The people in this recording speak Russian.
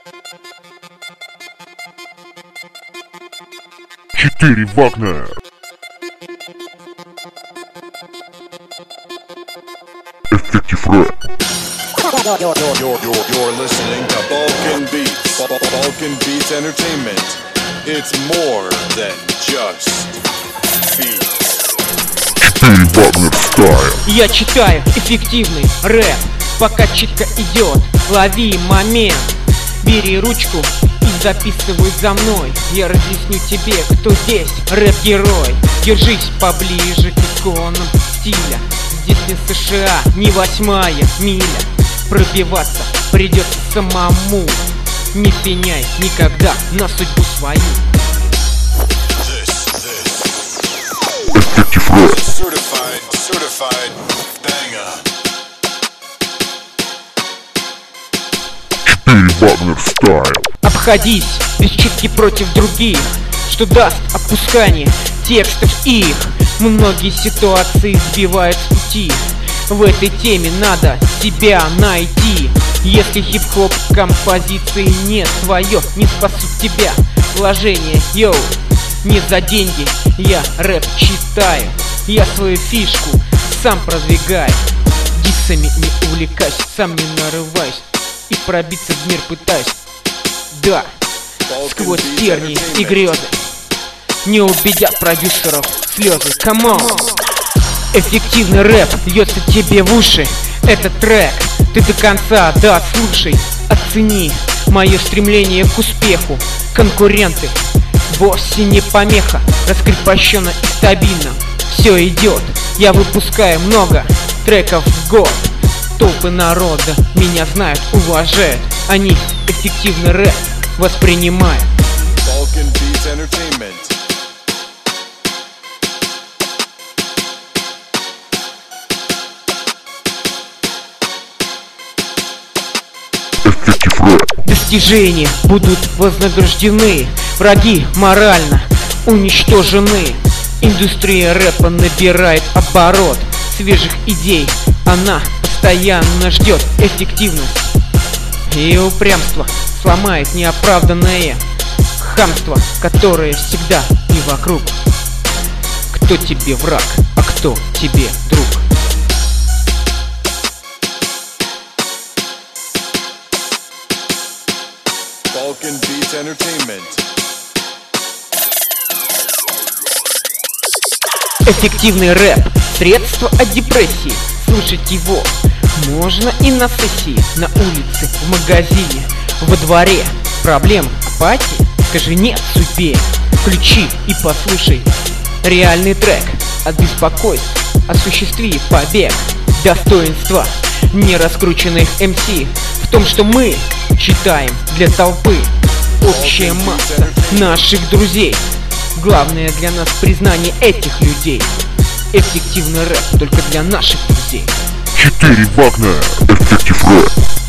4 Вагнер. Effective Rap. You're listening to Balkan Beats. Balkan Beats Entertainment. It's more than just beats. 4 Вагнер Style. Я читаю эффективный рэп, пока читка идет, лови момент. Бери ручку и записывай за мной. Я разъясню тебе, кто здесь рэп-герой. Держись поближе к иконам стиля. Здесь не США, не 8-я миля. Пробиваться придется самому. Не пеняй никогда на судьбу свою. Effective Rap. Certified banger. 4 Вагнер Style. Обходись без читки против других, что даст опускание текстов их. Многие ситуации сбивают с пути. В этой теме надо себя найти. Если хип-хоп композиции не свое, не спасут тебя вложения, йоу. Не за деньги я рэп читаю, я свою фишку сам продвигаю. Диссами не увлекаюсь, сам не нарываюсь и пробиться в мир пытаюсь. Да, сквозь тернии и грезы не убедят продюсеров слезы. Come on. Эффективный рэп льется тебе в уши. Этот трек ты до конца, да, слушай. Оцени мое стремление к успеху. Конкуренты вовсе не помеха. Раскрепощенно и стабильно все идет. Я выпускаю много треков в год. Толпы народа меня знают, уважают. Они эффективный рэп воспринимают. Balkan Beats Entertainment. Effective Rap. Достижения будут вознаграждены, враги морально уничтожены. Индустрия рэпа набирает оборот, свежих идей она постоянно ждет. Эффективность и упрямство сломает неоправданное хамство, которое всегда и вокруг. Кто тебе враг, а кто тебе друг? Balkan Beats Entertainment. Эффективный рэп – средство от депрессии. Слушать его можно и на сессии, на улице, в магазине, во дворе. Проблем, апатии? Скажи нет судьбе. Включи и послушай реальный трек. От беспокойств осуществи побег. Достоинства нераскрученных МС в том, что мы читаем для толпы. Общая масса наших друзей. Главное для нас признание этих людей. Эффективный рэп только для наших друзей. 4 Вагнер. Effective Rap.